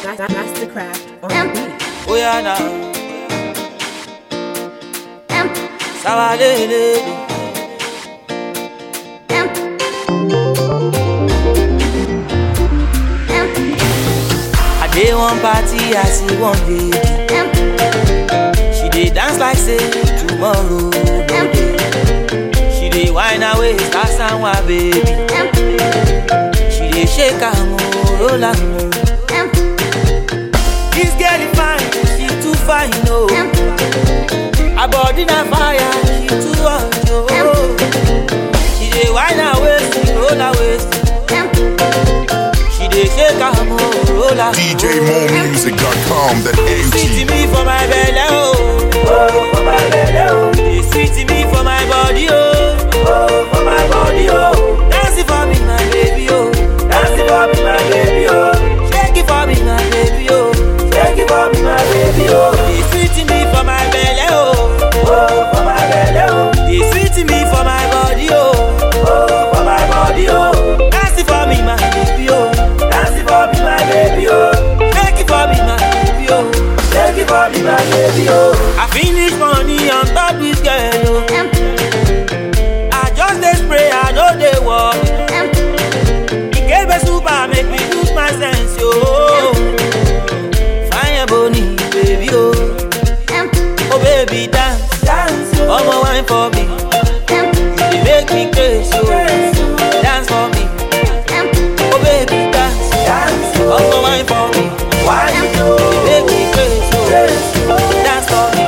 Mastercraft on the beat. Oh yeah now. Sawadele. I dey one party, I see one lady. She dey dance like say tomorrow no dey. She dey whine away, start sanwa baby. She dey shake her roll her. This girl is fine, she too fine, no. Her body na fire, she too hot, oh. She dey whine her waist, roll her waist. She dey shake her roll her. DJMoremusic.com, that AG. Sweet me for my belly, oh. Oh, for my belly, oh. They sweet me for my body, oh. Oh, for my body, oh. Dance it for me, my baby, oh. Dance it for me, my baby, oh. Shake it for me, my baby, oh. Shake it for me, my baby, oh. They sweet me for my belly, oh. Oh, for my belly, oh. They sweet me for my body, oh. Oh, for my body, oh. Dance it for me, my baby, oh. Dance it for me, my baby, oh. Shake it for me, my baby, oh. Shake it for me, my baby, oh. I finish money on top this girl, oh. I just dey spray, I know they walk. It gave a super, make me lose my sense, yo. Fire bony, baby, oh. Oh baby, dance, dance, oh. One more wine for me. You make me crazy, oh. Dance for me. Oh baby, dance, dance, oh. One more wine for me. Why you make me crazy, oh. Dance for me.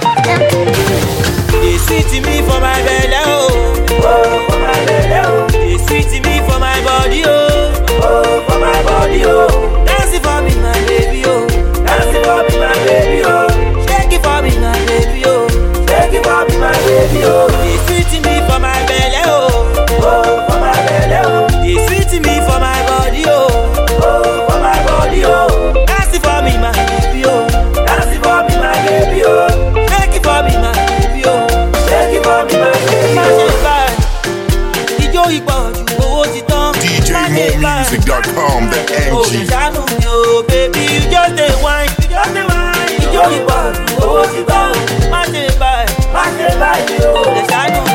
They sweet me for my belly, oh. Oh, for my belly, oh. They sweet me for my body, oh. Oh, for my body, oh. Dance it for me, my baby, oh. Dance it for me, my baby, oh. Shake it for me, my baby, oh. Shake it for me, my baby, oh. They sweet me for my belly, oh. Oh, for my belly, oh. They sweet me for my body, oh. Oh, for my body, oh. Dance it for me, my baby, oh. Dance it for me, my baby, oh. Shake it for me, my baby, oh. Shake it for me, my baby, oh. Ijó ìpọ̀jù owó ti tán. DJMoremusic.com, that Oh, AG. ṣàánú mi o, baby, you just dey whine. Ijó ìpọ̀jù owó ti tán. Má ṣe báyìí, má ṣe báyìí o. Ṣàánú mi